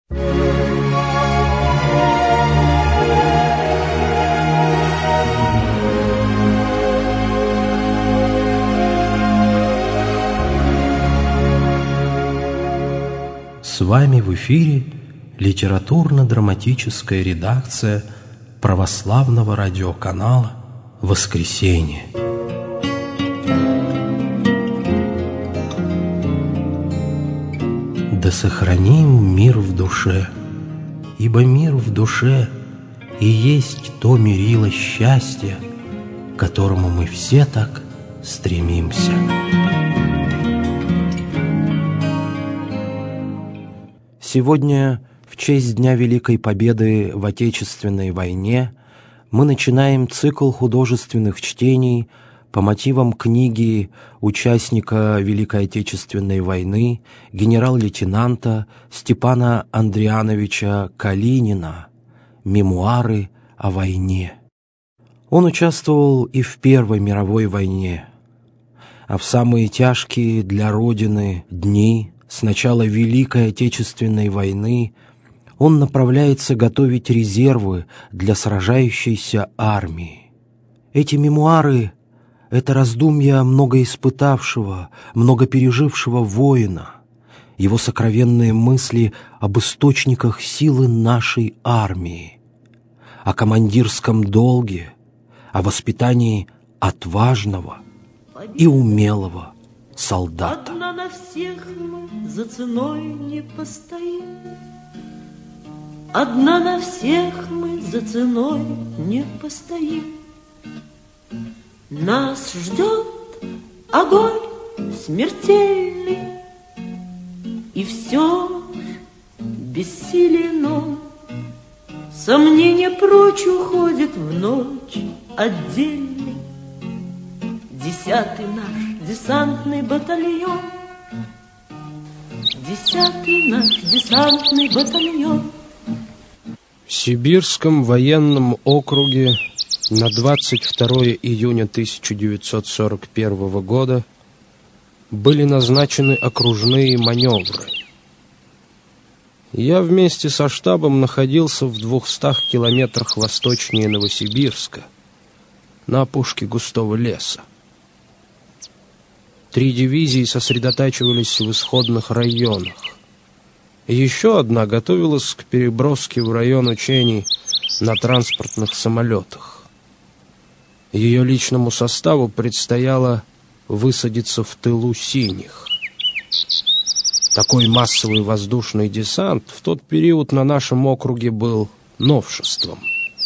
С вами в эфире литературно-драматическая редакция православного радиоканала «Воскресенье». Да сохраним мир в душе, ибо мир в душе и есть то мерило счастья, к которому мы все так стремимся. Сегодня, в честь Дня Великой Победы в Отечественной войне, мы начинаем цикл художественных чтений по мотивам книги участника Великой Отечественной войны, генерал-лейтенанта Степана Андриановича Калинина «Мемуары о войне». Он участвовал и в Первой мировой войне, а в самые тяжкие для Родины дни с начала Великой Отечественной войны он направляется готовить резервы для сражающейся армии. Эти мемуары — это раздумья многоиспытавшего, многопережившего воина, его сокровенные мысли об источниках силы нашей армии, о командирском долге, о воспитании отважного и умелого солдата. Одна на всех мы за ценой не постоим. Одна на всех мы за ценой не постоим. Нас ждет огонь смертельный, и все бессилен он. Сомнение прочь уходит в ночь отдельный. 10-й наш десантный батальон, 10-й наш десантный батальон. В Сибирском военном округе на 22 июня 1941 года были назначены окружные маневры. Я вместе со штабом находился в 200 километрах восточнее Новосибирска, на опушке густого леса. 3 дивизии сосредотачивались в исходных районах. Еще одна готовилась к переброске в район учений на транспортных самолетах. Ее личному составу предстояло высадиться в тылу синих. Такой массовый воздушный десант в тот период на нашем округе был новшеством.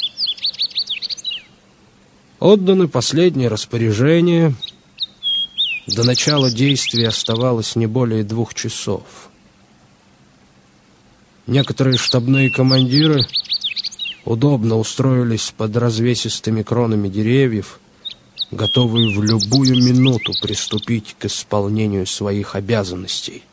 Отданы последние распоряжения. До начала действий оставалось не более 2 часов. Некоторые штабные командиры удобно устроились под развесистыми кронами деревьев, готовые в любую минуту приступить к исполнению своих обязанностей.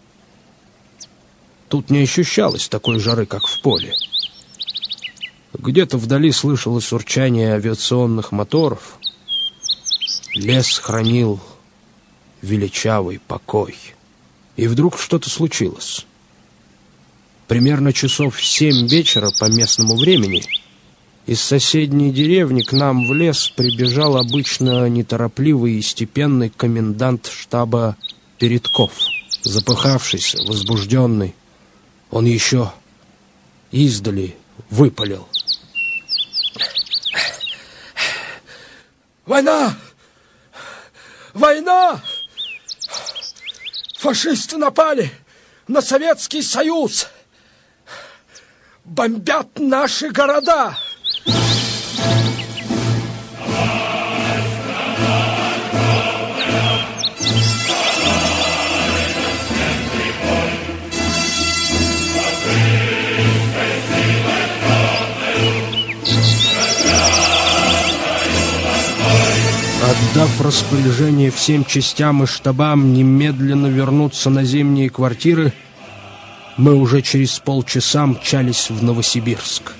Тут не ощущалось такой жары, как в поле. Где-то вдали слышалось урчание авиационных моторов. Лес хранил величавый покой. И вдруг что-то случилось. Примерно часов в 7 вечера по местному времени из соседней деревни к нам в лес прибежал обычно неторопливый и степенный комендант штаба Передков. Запыхавшийся, возбужденный, он еще издали выпалил: «Война! Война! Фашисты напали на Советский Союз! Бомбят наши города!» Отдав распоряжение всем частям и штабам немедленно вернуться на зимние квартиры, мы уже через полчаса мчались в Новосибирск.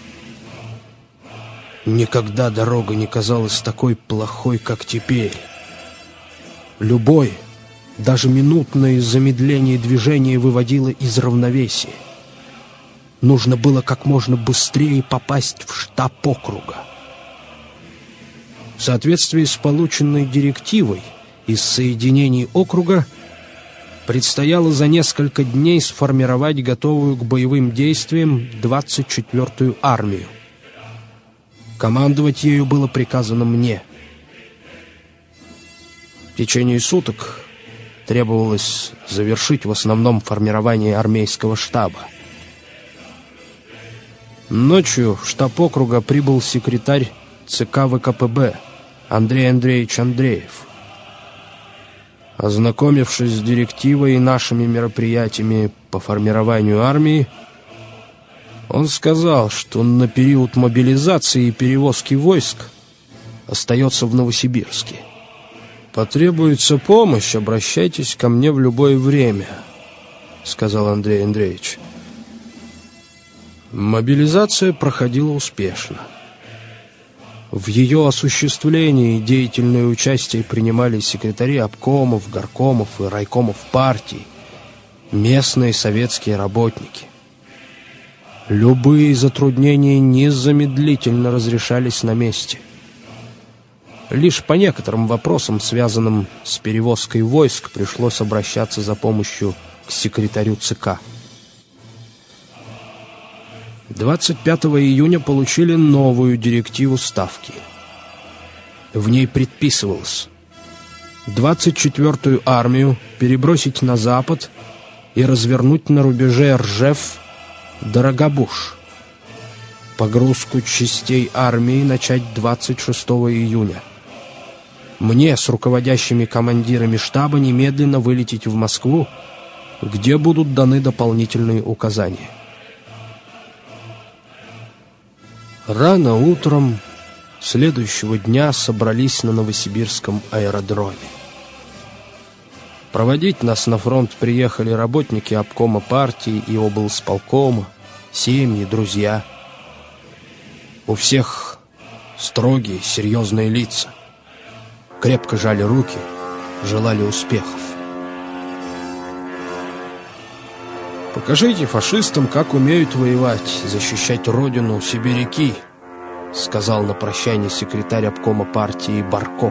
Никогда дорога не казалась такой плохой, как теперь. Любое, даже минутное замедление движения выводило из равновесия. Нужно было как можно быстрее попасть в штаб округа. В соответствии с полученной директивой из соединений округа предстояло за несколько дней сформировать готовую к боевым действиям 24-ю армию. Командовать ею было приказано мне. В течение суток требовалось завершить в основном формирование армейского штаба. Ночью в штаб округа прибыл секретарь ЦК ВКПБ Андрей Андреевич Андреев. Ознакомившись с директивой и нашими мероприятиями по формированию армии, он сказал, что на период мобилизации и перевозки войск остается в Новосибирске. «Потребуется помощь, обращайтесь ко мне в любое время», — сказал Андрей Андреевич. Мобилизация проходила успешно. В ее осуществлении деятельное участие принимали секретари обкомов, горкомов и райкомов партий, местные советские работники. Любые затруднения незамедлительно разрешались на месте. Лишь по некоторым вопросам, связанным с перевозкой войск, пришлось обращаться за помощью к секретарю ЦК. 25 июня получили новую директиву Ставки. В ней предписывалось 24-ю армию перебросить на запад и развернуть на рубеже Ржев-Дорогобуж. Погрузку частей армии начать 26 июня. Мне с руководящими командирами штаба немедленно вылететь в Москву, где будут даны дополнительные указания. Рано утром следующего дня собрались на Новосибирском аэродроме. Проводить нас на фронт приехали работники обкома партии и облсполкома, семьи, друзья. У всех строгие, серьезные лица. Крепко жали руки, желали успехов. «Покажите фашистам, как умеют воевать, защищать родину у сибиряки», — сказал на прощание секретарь обкома партии Барков.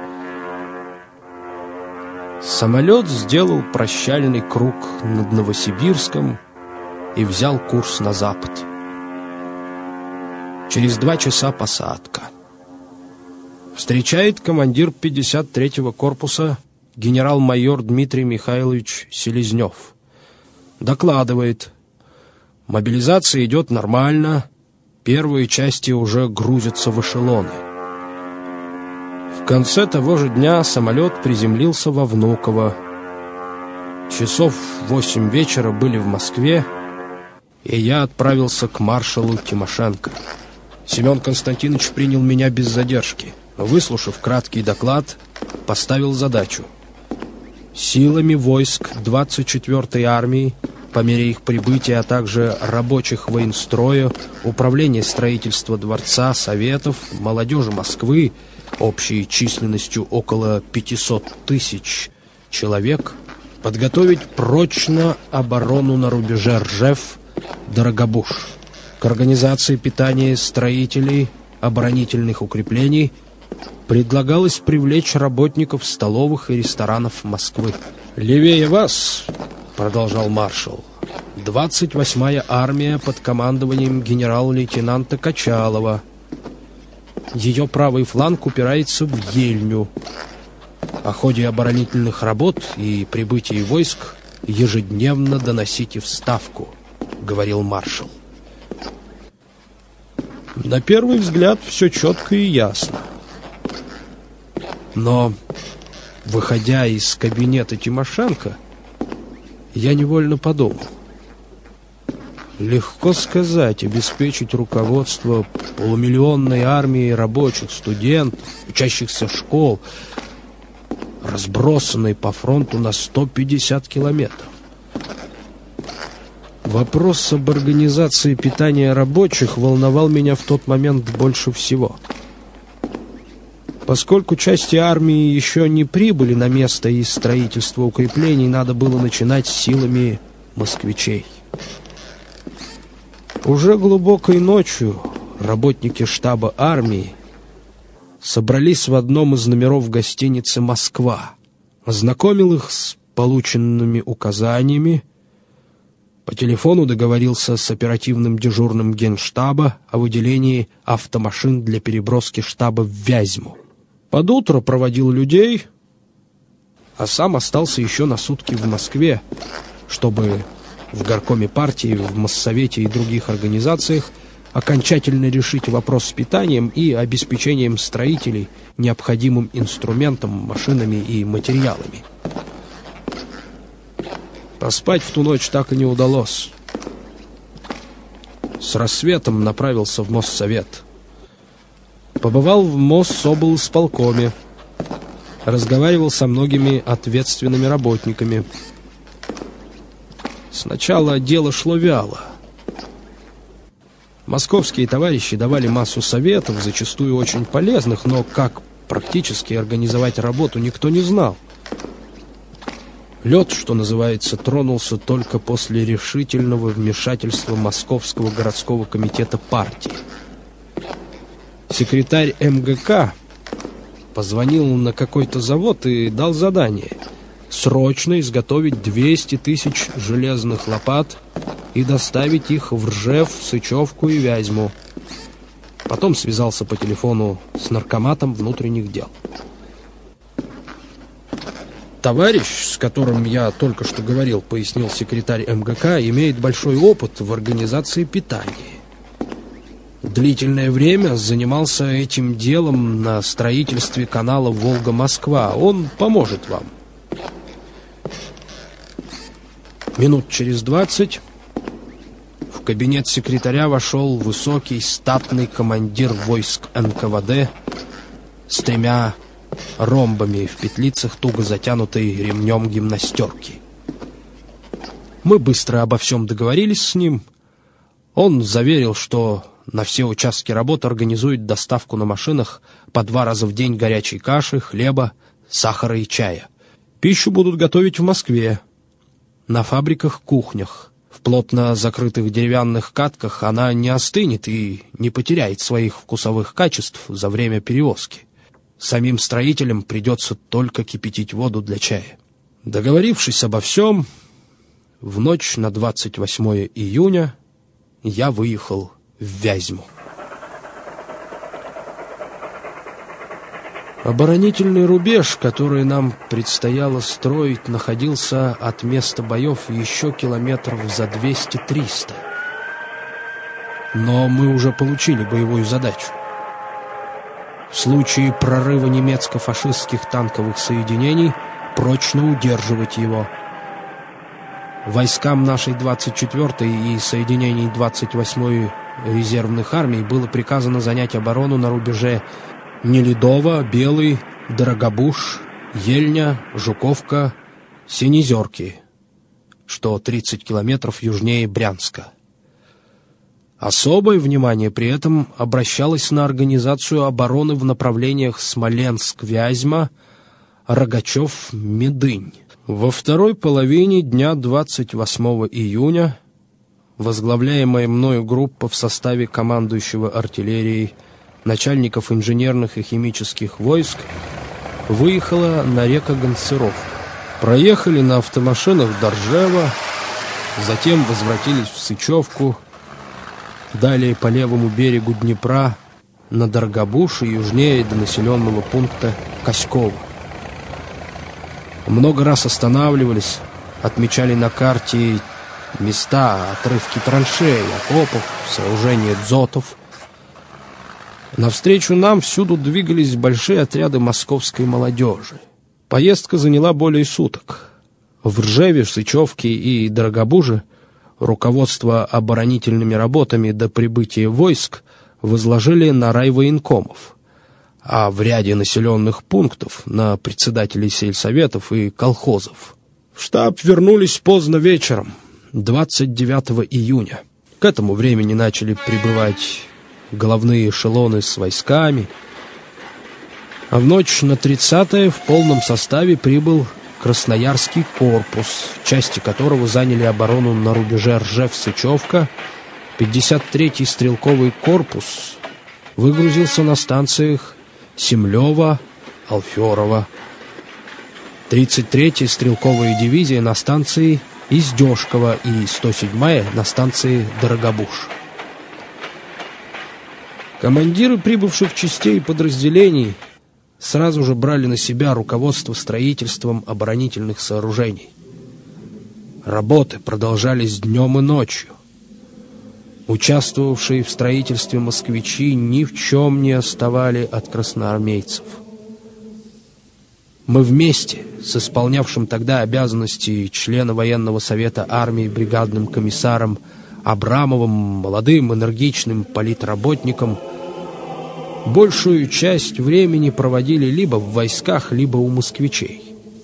Самолет сделал прощальный круг над Новосибирском и взял курс на запад. Через 2 часа посадка. Встречает командир 53-го корпуса генерал-майор Дмитрий Михайлович Селезнев. Докладывает: мобилизация идет нормально, первые части уже грузятся в эшелоны. В конце того же дня самолет приземлился во Внуково. Часов в 8 вечера были в Москве, и я отправился к маршалу Тимошенко. Семен Константинович принял меня без задержки. Выслушав краткий доклад, поставил задачу: силами войск 24-й армии, по мере их прибытия, а также рабочих военстроя, управления строительства дворца, советов, молодежи Москвы, общей численностью около 500 тысяч человек, подготовить прочно оборону на рубеже Ржев-Дорогобуж. К организации питания строителей оборонительных укреплений предлагалось привлечь работников столовых и ресторанов Москвы. «Левее вас, — продолжал маршал, — 28-я армия под командованием генерал-лейтенанта Качалова. Ее правый фланг упирается в Ельню. О ходе оборонительных работ и прибытии войск ежедневно доносите в Ставку, — говорил маршал. На первый взгляд все четко и ясно. Но, выходя из кабинета Тимошенко, я невольно подумал: легко сказать, обеспечить руководство полумиллионной армией рабочих, студентов, учащихся школ, разбросанной по фронту на 150 километров. Вопрос об организации питания рабочих волновал меня в тот момент больше всего. Поскольку части армии еще не прибыли на место и строительство укреплений, надо было начинать с силами москвичей. Уже глубокой ночью работники штаба армии собрались в одном из номеров гостиницы «Москва», ознакомил их с полученными указаниями, по телефону договорился с оперативным дежурным Генштаба о выделении автомашин для переброски штаба в Вязьму. Под утро проводил людей, а сам остался еще на сутки в Москве, чтобы в горкоме партии, в Моссовете и других организациях окончательно решить вопрос с питанием и обеспечением строителей необходимым инструментом, машинами и материалами. Поспать в ту ночь так и не удалось. С рассветом направился в Моссовет. Побывал в Моссоблсполкоме, разговаривал со многими ответственными работниками. Сначала дело шло вяло. Московские товарищи давали массу советов, зачастую очень полезных, но как практически организовать работу никто не знал. Лед, что называется, тронулся только после решительного вмешательства Московского городского комитета партии. Секретарь МГК позвонил на какой-то завод и дал задание срочно изготовить 200 тысяч железных лопат и доставить их в Ржев, Сычевку и Вязьму. Потом связался по телефону с наркоматом внутренних дел. Товарищ, с которым я только что говорил, пояснил секретарь МГК, имеет большой опыт в организации питания. Длительное время занимался этим делом на строительстве канала Волга-Москва. Он поможет вам. Минут через 20 в кабинет секретаря вошел высокий статный командир войск НКВД с 3 ромбами в петлицах, туго затянутой ремнем гимнастерки. Мы быстро обо всем договорились с ним. Он заверил, что на все участки работы организует доставку на машинах по 2 раза в день горячей каши, хлеба, сахара и чая. Пищу будут готовить в Москве, на фабриках-кухнях. В плотно закрытых деревянных катках она не остынет и не потеряет своих вкусовых качеств за время перевозки. Самим строителям придется только кипятить воду для чая. Договорившись обо всем, в ночь на 28 июня я выехал в Вязьму. Оборонительный рубеж, который нам предстояло строить, находился от места боев еще километров за 200-300. Но мы уже получили боевую задачу. В случае прорыва немецко-фашистских танковых соединений прочно удерживать его. Войскам нашей 24-й и соединений 28-й резервных армий было приказано занять оборону на рубеже Нелидово, Белый, Дорогобуж, Ельня, Жуковка, Синезерки, что 30 километров южнее Брянска. Особое внимание при этом обращалось на организацию обороны в направлениях Смоленск-Вязьма, Рогачев-Медынь. Во второй половине дня 28 июня возглавляемая мною группа в составе командующего артиллерией, начальников инженерных и химических войск выехала на Река-Гонцэровку. Проехали на автомашинах до Ржева, затем возвратились в Сычевку, далее по левому берегу Днепра на Дорогобуж и южнее до населенного пункта Коськово. Много раз останавливались, отмечали на карте места, отрывки траншей, окопов, сооружения дзотов. Навстречу нам всюду двигались большие отряды московской молодежи. Поездка заняла более суток. В Ржеве, Сычевке и Дорогобуже руководство оборонительными работами до прибытия войск возложили на райвоенкомов, а в ряде населенных пунктов на председателей сельсоветов и колхозов. В штаб вернулись поздно вечером, 29 июня. К этому времени начали прибывать головные эшелоны с войсками, а в ночь на 30-е в полном составе прибыл Красноярский корпус, части которого заняли оборону на рубеже Ржев-Сычевка 53-й стрелковый корпус выгрузился на станциях Семлёво, Алферова. 33-я стрелковая дивизия на станции Издёшково и 107-я на станции Дорогобуж. Командиры прибывших частей и подразделений сразу же брали на себя руководство строительством оборонительных сооружений. Работы продолжались днем и ночью. Участвовавшие в строительстве москвичи ни в чем не отставали от красноармейцев. Мы вместе с исполнявшим тогда обязанности члена военного совета армии бригадным комиссаром Абрамовым, молодым энергичным политработником, большую часть времени проводили либо в войсках, либо у москвичей.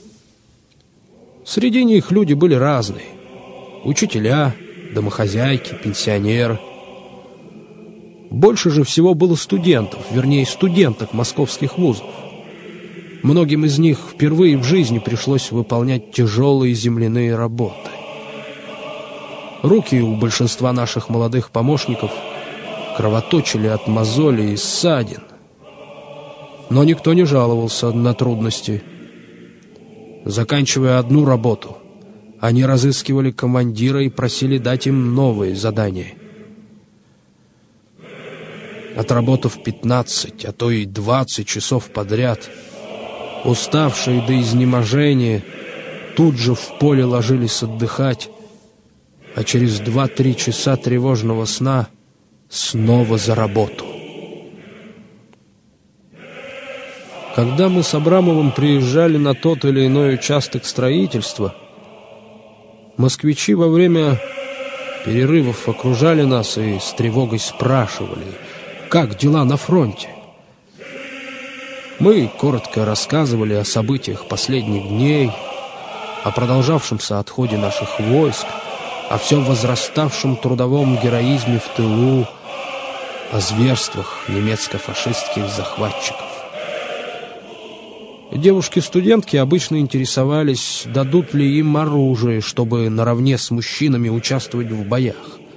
Среди них люди были разные: учителя, домохозяйки, пенсионеры. Больше же всего было студентов, вернее студенток московских вузов. Многим из них впервые в жизни пришлось выполнять тяжелые земляные работы. Руки у большинства наших молодых помощников кровоточили от мозолей и ссадин. Но никто не жаловался на трудности. Заканчивая одну работу, они разыскивали командира и просили дать им новые задания. Отработав 15, а то и 20 часов подряд, уставшие до изнеможения тут же в поле ложились отдыхать, а через 2-3 часа тревожного сна снова за работу. Когда мы с Абрамовым приезжали на тот или иной участок строительства, москвичи во время перерывов окружали нас и с тревогой спрашивали, как дела на фронте. Мы коротко рассказывали о событиях последних дней, о продолжавшемся отходе наших войск, о все возраставшем трудовом героизме в тылу, о зверствах немецко-фашистских захватчиков. Девушки-студентки обычно интересовались, дадут ли им оружие, чтобы наравне с мужчинами участвовать в боях.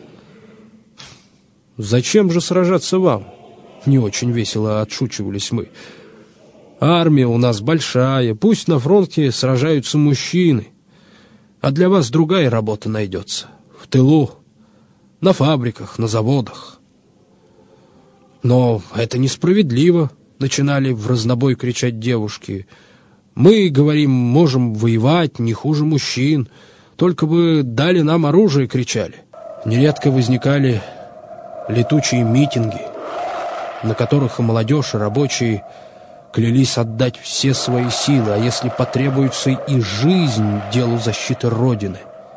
«Зачем же сражаться вам?» — не очень весело отшучивались мы. «Армия у нас большая, пусть на фронте сражаются мужчины, а для вас другая работа найдется. В тылу, на фабриках, на заводах». «Но это несправедливо», — начинали в разнобой кричать девушки. «Мы, говорим, можем воевать не хуже мужчин, только бы дали нам оружие», — кричали. Нередко возникали летучие митинги, на которых и молодежь, и рабочие клялись отдать все свои силы, а если потребуется и жизнь делу защиты Родины.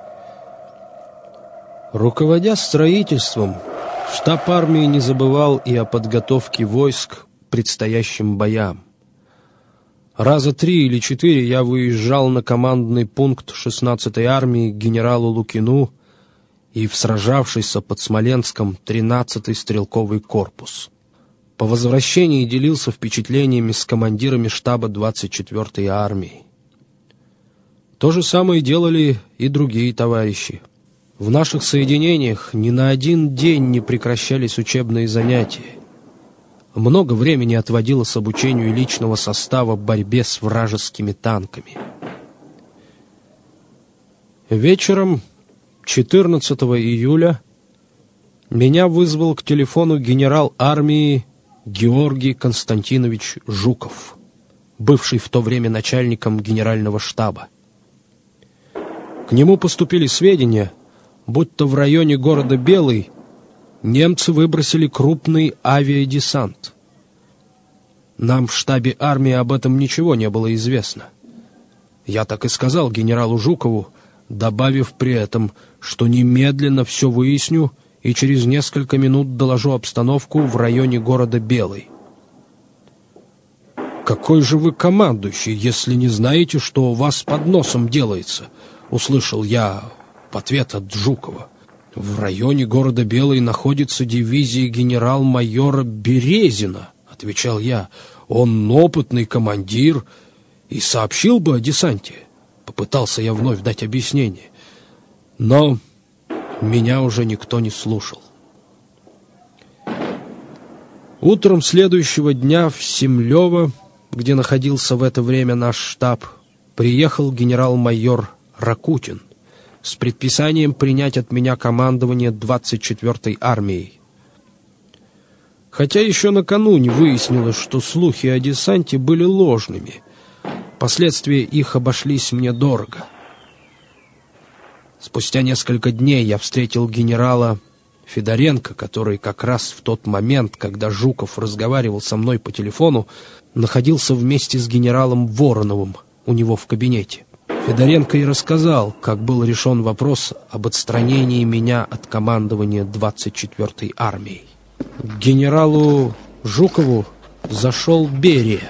Руководя строительством, штаб армии не забывал и о подготовке войск к предстоящим боям. Раза 3 или 4 я выезжал на командный пункт 16-й армии к генералу Лукину и в сражавшийся под Смоленском 13-й стрелковый корпус. По возвращении делился впечатлениями с командирами штаба 24-й армии. То же самое делали и другие товарищи. В наших соединениях ни на один день не прекращались учебные занятия. Много времени отводилось обучению личного состава борьбе с вражескими танками. Вечером 14 июля меня вызвал к телефону генерал армии Георгий Константинович Жуков, бывший в то время начальником генерального штаба. К нему поступили сведения, будто в районе города Белый немцы выбросили крупный авиадесант. Нам в штабе армии об этом ничего не было известно. Я так и сказал генералу Жукову, добавив при этом, что немедленно все выясню и через несколько минут доложу обстановку в районе города Белый. «Какой же вы командующий, если не знаете, что у вас под носом делается?» — услышал я в ответ от Жукова. «В районе города Белый находится дивизия генерал-майора Березина», — отвечал я. «Он опытный командир и сообщил бы о десанте». Попытался я вновь дать объяснение, но меня уже никто не слушал. Утром следующего дня в Семлёво, где находился в это время наш штаб, приехал генерал-майор Ракутин с предписанием принять от меня командование 24-й армией. Хотя еще накануне выяснилось, что слухи о десанте были ложными, последствия их обошлись мне дорого. Спустя несколько дней я встретил генерала Федоренко, который как раз в тот момент, когда Жуков разговаривал со мной по телефону, находился вместе с генералом Вороновым у него в кабинете. Федоренко и рассказал, как был решен вопрос об отстранении меня от командования 24-й армией. К генералу Жукову зашел Берия.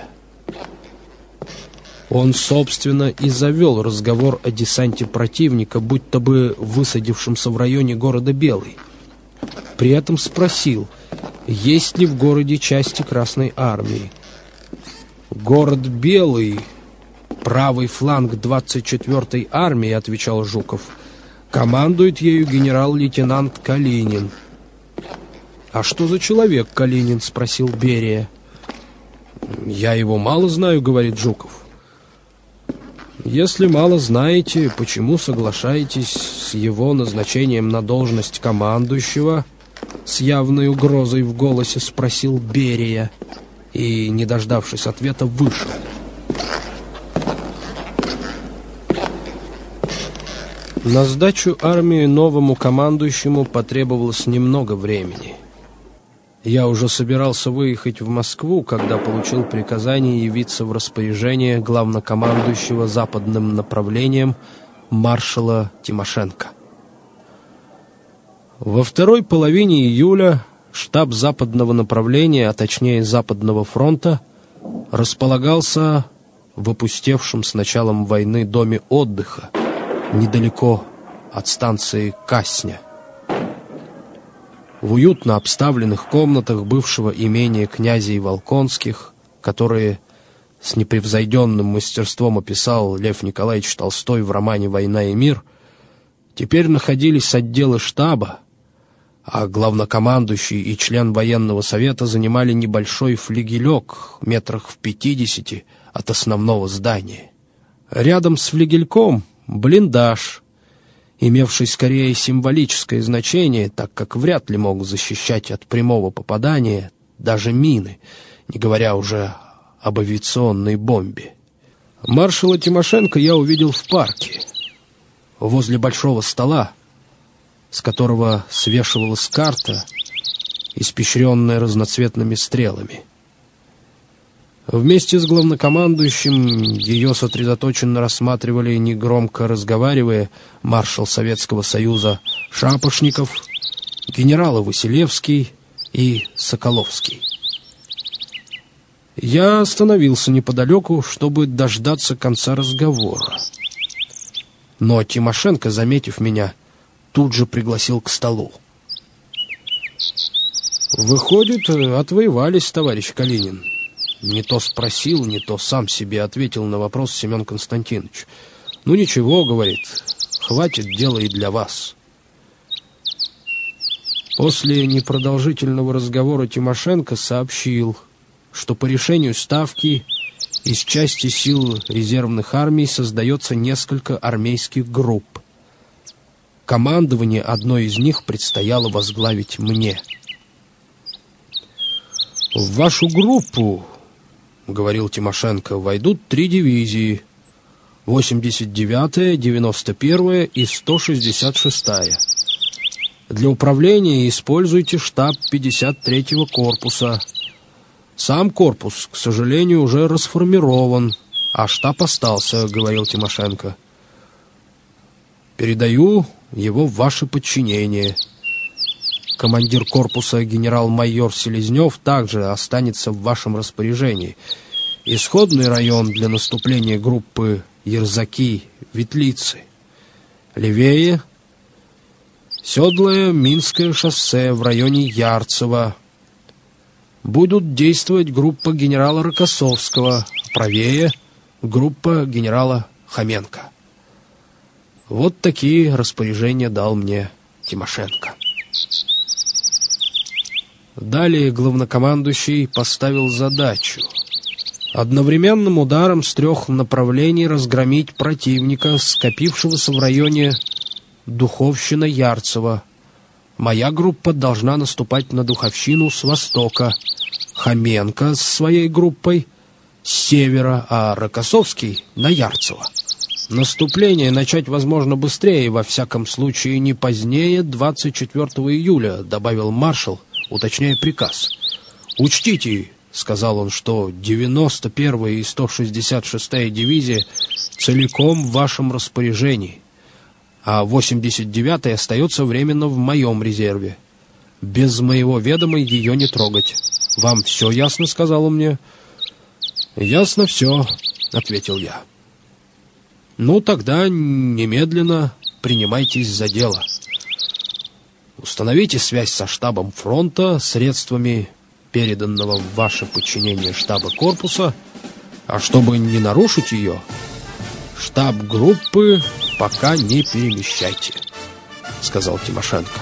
Он, собственно, и завел разговор о десанте противника, будто бы высадившемся в районе города Белый. При этом спросил, есть ли в городе части Красной армии. «Город Белый, правый фланг 24-й армии», — отвечал Жуков. «Командует ею генерал-лейтенант Калинин». «А что за человек Калинин?» — спросил Берия. «Я его мало знаю», — говорит Жуков. «Если мало знаете, почему соглашаетесь с его назначением на должность командующего?» С явной угрозой в голосе спросил Берия и, не дождавшись ответа, вышел. На сдачу армии новому командующему потребовалось немного времени. Я уже собирался выехать в Москву, когда получил приказание явиться в распоряжение главнокомандующего западным направлением маршала Тимошенко. Во второй половине июля штаб западного направления, а точнее Западного фронта, располагался в опустевшем с началом войны доме отдыха, недалеко от станции Касня. В уютно обставленных комнатах бывшего имения князей Волконских, которые с непревзойденным мастерством описал Лев Николаевич Толстой в романе «Война и мир», теперь находились отделы штаба, а главнокомандующий и член военного совета занимали небольшой флигелек метрах в 50 от основного здания. Рядом с флигельком блиндаж, имевший скорее символическое значение, так как вряд ли мог защищать от прямого попадания даже мины, не говоря уже об авиационной бомбе. Маршала Тимошенко я увидел в парке, возле большого стола, с которого свешивалась карта, испещренная разноцветными стрелами. Вместе с главнокомандующим ее сосредоточенно рассматривали, негромко разговаривая, маршал Советского Союза Шапошников, генералы Василевский и Соколовский. Я остановился неподалеку, чтобы дождаться конца разговора. Но Тимошенко, заметив меня, тут же пригласил к столу. «Выходит, отвоевались, товарищ Калинин?» Не то спросил, не то сам себе ответил на вопрос Семен Константинович. «Ну ничего, — говорит, — хватит дела и для вас». После непродолжительного разговора Тимошенко сообщил, что по решению Ставки из части сил резервных армий создается несколько армейских групп. Командование одной из них предстояло возглавить мне. «В вашу группу, — говорил Тимошенко, — войдут 3 дивизии: 89-я, 91-я и 166-я. Для управления используйте штаб 53-го корпуса. Сам корпус, к сожалению, уже расформирован, а штаб остался, — говорил Тимошенко. Передаю его в ваше подчинение. Командир корпуса генерал-майор Селезнев также останется в вашем распоряжении. Исходный район для наступления группы Ерзаки-Ветлицы. Левее — Седлое Минское шоссе в районе Ярцево. Будут действовать группа генерала Рокоссовского, правее — группа генерала Хоменко. Вот такие распоряжения дал мне Тимошенко. Далее главнокомандующий поставил задачу одновременным ударом с 3 направлений разгромить противника, скопившегося в районе Духовщина-Ярцево. Моя группа должна наступать на Духовщину с востока, Хоменко с своей группой с севера, а Рокоссовский на Ярцево. Наступление начать, возможно, быстрее, во всяком случае не позднее 24 июля, добавил маршал, уточняя приказ. «Учтите», — сказал он, — «что 91-я и 166-я дивизия целиком в вашем распоряжении, а 89-я остается временно в моем резерве. Без моего ведома ее не трогать. Вам все ясно?» — сказал он мне. «Ясно все», — ответил я. «Ну, тогда немедленно принимайтесь за дело. Установите связь со штабом фронта, средствами переданного в ваше подчинение штаба корпуса, а чтобы не нарушить ее, штаб группы пока не перемещайте», — сказал Тимошенко.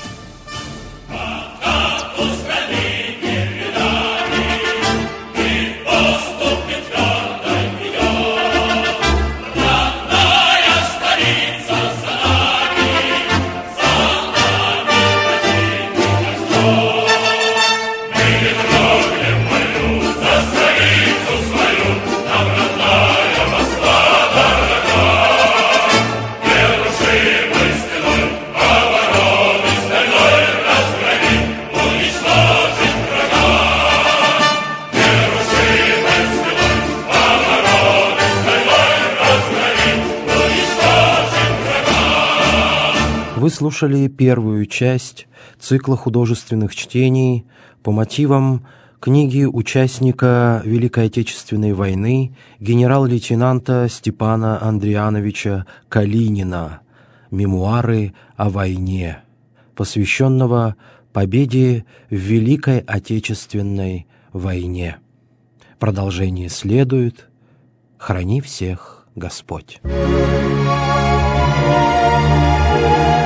Вы слушали первую часть цикла художественных чтений по мотивам книги участника Великой Отечественной войны генерал-лейтенанта Степана Андриановича Калинина «Мемуары о войне», посвященного победе в Великой Отечественной войне. Продолжение следует. Храни всех Господь.